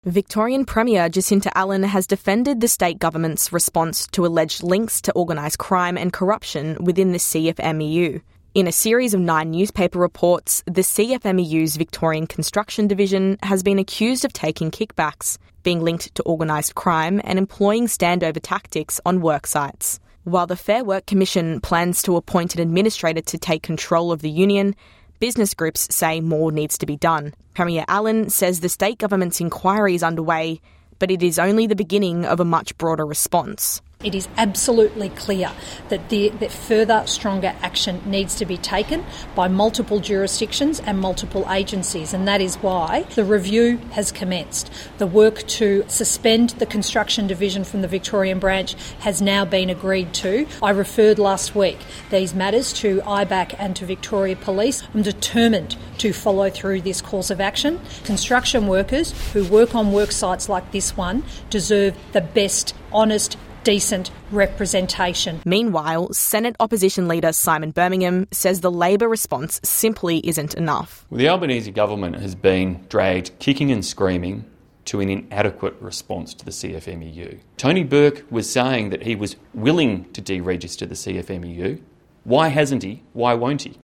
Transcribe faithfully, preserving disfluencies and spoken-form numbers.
Victorian Premier Jacinta Allen has defended the state government's response to alleged links to organised crime and corruption within the C F M E U. In a series of nine newspaper reports, the C F M E U's Victorian Construction Division has been accused of taking kickbacks, being linked to organised crime and employing standover tactics on work sites. While the Fair Work Commission plans to appoint an administrator to take control of the union, business groups say more needs to be done. Premier Allen says the state government's inquiry is underway, but it is only the beginning of a much broader response. It is absolutely clear that, the, that further stronger action needs to be taken by multiple jurisdictions and multiple agencies, and that is why the review has commenced. The work to suspend the construction division from the Victorian branch has now been agreed to. I referred last week these matters to I B A C and to Victoria Police. I'm determined to follow through this course of action. Construction workers who work on work sites like this one deserve the best, honest, decent representation. Meanwhile, Senate Opposition Leader Simon Birmingham says the Labor response simply isn't enough. Well, the Albanese government has been dragged kicking and screaming to an inadequate response to the C F M E U. Tony Burke was saying that he was willing to deregister the C F M E U. Why hasn't he? Why won't he?